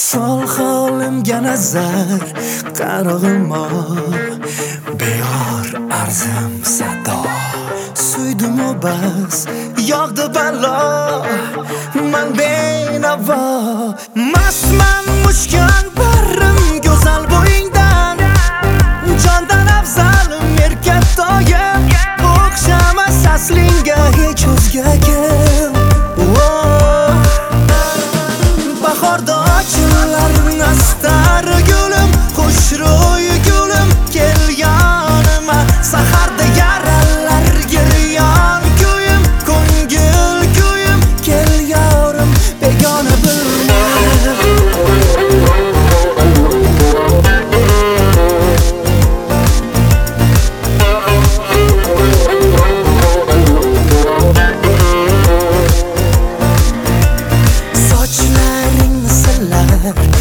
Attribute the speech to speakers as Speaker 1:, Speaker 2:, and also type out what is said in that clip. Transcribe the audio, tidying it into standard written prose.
Speaker 1: Sol holimga nazar qarog'imo beyor arzim sado suydim bas yog'di balo man benavo masman mushkan barim go'zal bo'yingdan jondan afzal merkatoyim o'xshamas aslinga hech o'zga kim bahorda ochillar nastar gulim xushro'y gulim kel yonima saharda yaralar giryon kuyim ko'ngil kuyim kel yorim begona bilma sochlaringni silab